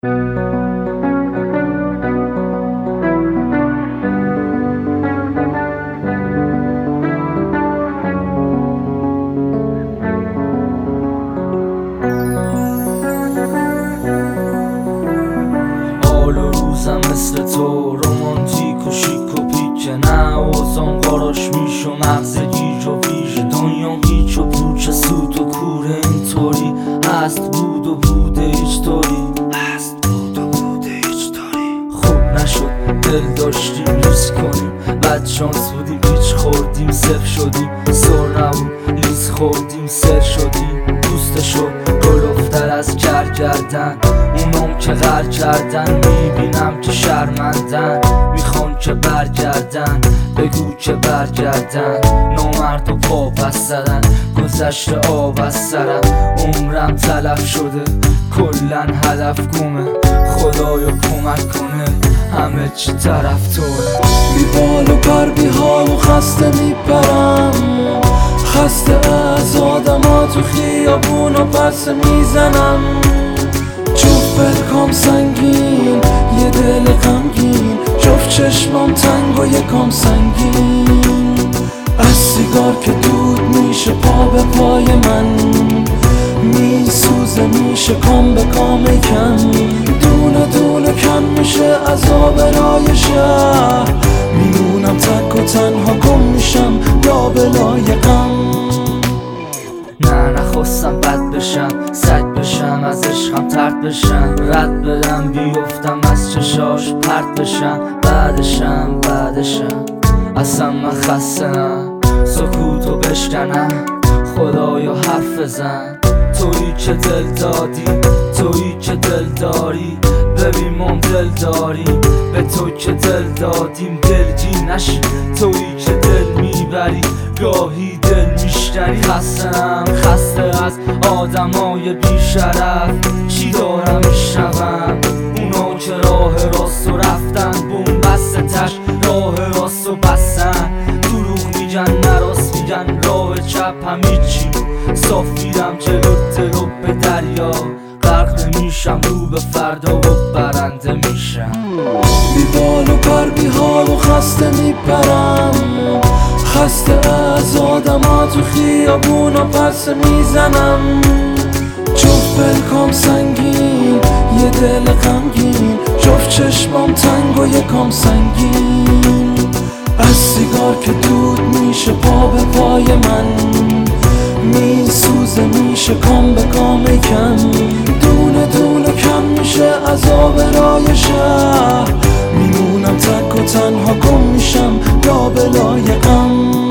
حال و روزم مثل تو رومانتیک و شیک و پیکه، نه اوزان قاراش میش و مغز گیج و ویژه. دنیا هیچ و پوچ سوت و کوره اینطوری هست بود و بوده هیچ طوری خوب نشد دل داشتیم ریز کنیم، بد شانس بودیم پیچ خوردیم صفر شدیم، سر نبود لیز خوردیم سر شدیم. دوست شد گل افتر از کردن اونام که غر کردن، میبینم که شرمندن میخوان که برگردن، بگو که برگردن. نامرد و پا پس زدن گذشته آب از سرم، عمرم تلف شده کلن هدف گمه، خدایا کمک کنه همه چی طرف توه. بی بال و پر بی حال و خسته میپرم، خسته از آدم ها تو خیابون و پرسه میزنم. جفت پلکام سنگین یه دل غمگین، جفت چشمام تنگ و یکم سنگین. از سیگار که دود میشه پا به پای من، میسوزه میشه کام به کام کم، دونه دونه کم میشه عذاب رای شهر. میمونم تک و تنها گم میشم لابلای غم. نه نخواستم بد بشم سگ بشم، از عشقم ترد بشم، رد بدم بیفتم از چشاش پرد بشم. بعدشم اصلا من خسته نه، سکوتو بشکنم خدایا حرف بزن. تویی که دل دادی تویی که دل داری، ببین ما دل داریم به تو که دل دادیم. دلگیر نشی تویی که دل میبری، گاهی دل میشکنی. خسته از آدمای بیشرف، چی دارم میشنوم اونا که راه راستو رفتن، بوم بسته تش راه راستو بستن. دروغ میگن نراست میگن راه چپ همیچی، صاف میرم جلو دلو به دریا، غرق میشم رو به فردا و برنده میشم. بی بال و پر بی حال و خسته میپرم، خسته از آدم ها تو خیابون و پرسه میزنم. جفت پلکام سنگین یه دل غمگین، جفت چشمام تنگ و یکم سنگین. از سیگار که دود میشه پا به پای من، میسوزه میشه کام به کام کم، دونه دونه کم میشه عذاب رای شهر. میمونم تک و تنها گم میشم لابلای غم.